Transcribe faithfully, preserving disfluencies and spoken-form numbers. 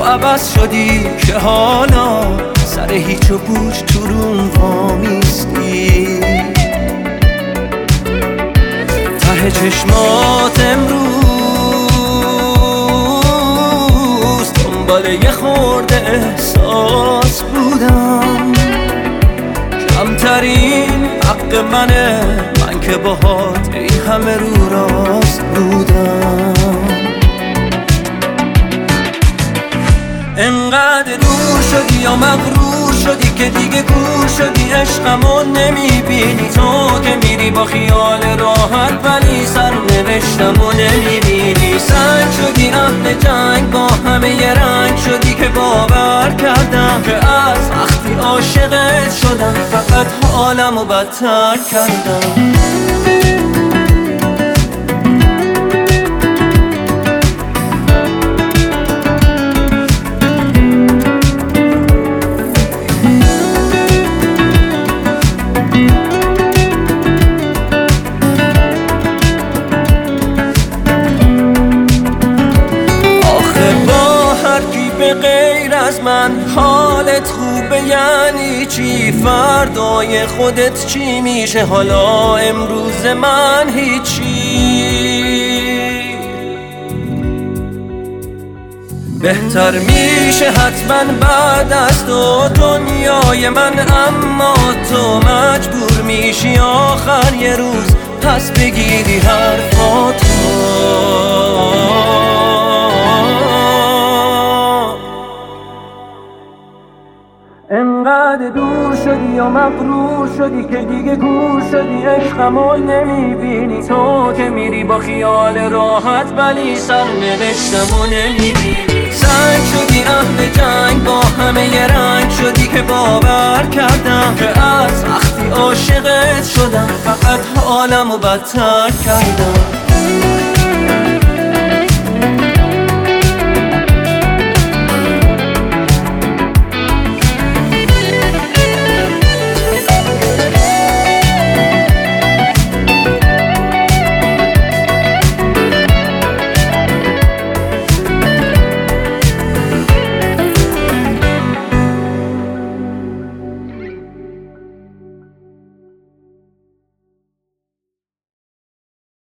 عوض شدی که حالا سر هیچ و پوچ تو روم وامیستی. ته چشمات امروز دنبال یه خورده احساس بودم. کمترین حق منه، من که باهات این همه رو راست بودم. انقدر دور شدی یا مغرور شدی که دیگه کور شدی، عشقمو نمیبینی. تو که میری با خیال راحت ولی سرنوشتمو نمیبینی. سنگ شدی اهل جنگ، با همه یه رنگ شدی که باور کردم که از وقتی عاشقت شدم فقط حالمو بدتر کردم. غیر از من حالت خوبه یعنی چی؟ فردای خودت چی میشه؟ حالا امروز من هیچی. بهتر میشه حتما بعد از تو دنیای من، اما تو مجبور میشی آخر یه روز پس بگیری حرفاتو. انقدر دور شدی یا مغرور شدی که دیگه کور شدی، عشقمو نمیبینی. تو که میری با خیال راحت ولی سرنوشتمو نمیبینی. سنگ شدی اهل جنگ، با همه یه رنگ شدی که باور کردم که از وقتی عاشقت شدم فقط حالمو بدتر کردم.